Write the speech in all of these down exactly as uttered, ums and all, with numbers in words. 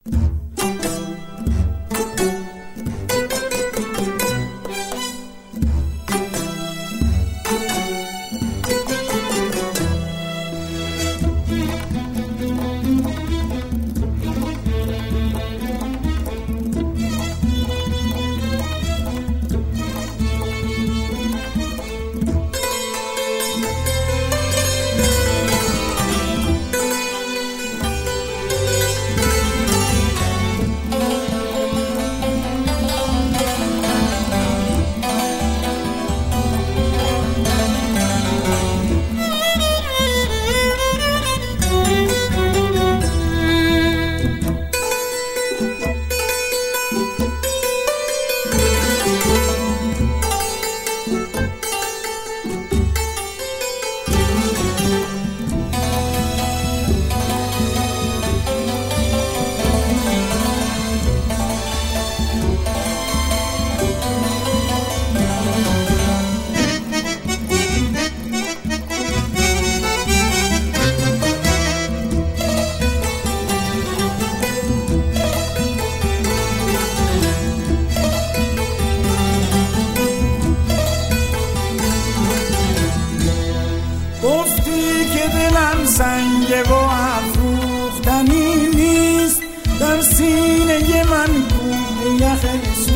گفتی که دلم سنگه و افروختنی نیست، در سینه من کوه یخ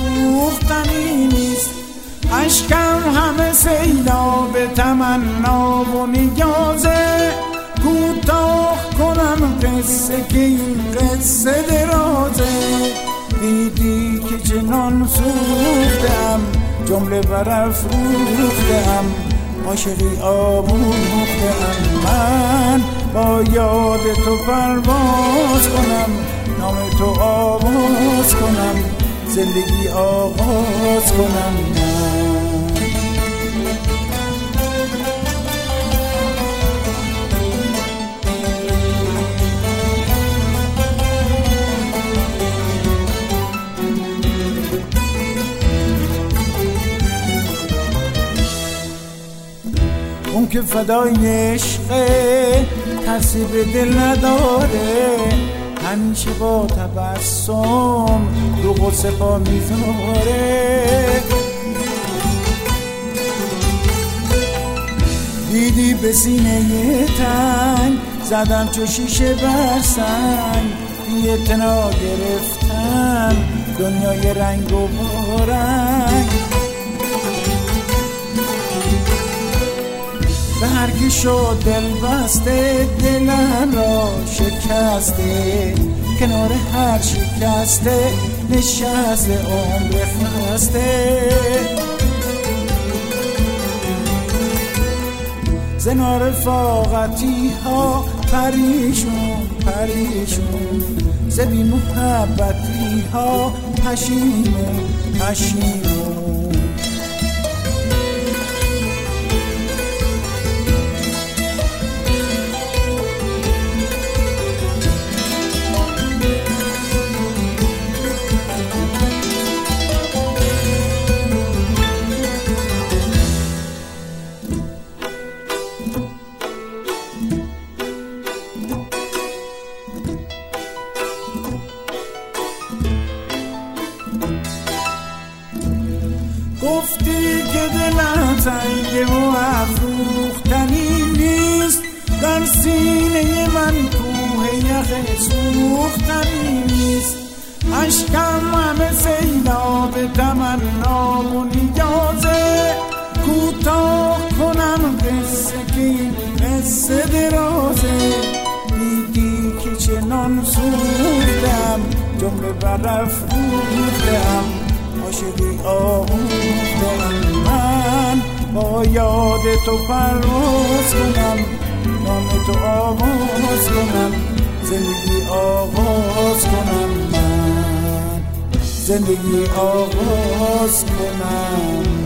سوختنی نیست. اشکم همه سیلاب تمنا و نیازه، کوتاه کنم قصه که این قصه درازه. دیدی که چنان سوختم، جمله برافروختم، عاشقی آموختم. من با یاد تو پرواز کنم، نام تو آواز کنم، زندگی آغاز کنم. اون که فدای عشقه، ترسی به دل نداره، همیشه با تبسم رو غصه پا میذاره. دیدی به سینه تنگ زدم چو شیشه بر سنگ، بی اعتنا گرفتم دنیای رنگ و بارنگ. به هر کی شد دل بسته، دلم را شکسته، کنار هر شکسته نشسته عمر خسته. زنا رفاقتی ها پریشون پریشون، ز بی محبتی ها پشیمون پشیمون. گفتی که دلم تنگه و افروختنی نیست، در سینه من کوه یخ سوختنی نیست. اشکم همه سیلاب تمنا و نیازه، کوتاه کنم قصه که این قصه درازه. دیدی که چنان سوختم، جمله برافروختم، عاشقی آموختم. من با یاد تو پرواز کنم، نام تو آواز کنم، زندگی آغاز کنم. من زندگی آغاز کنم.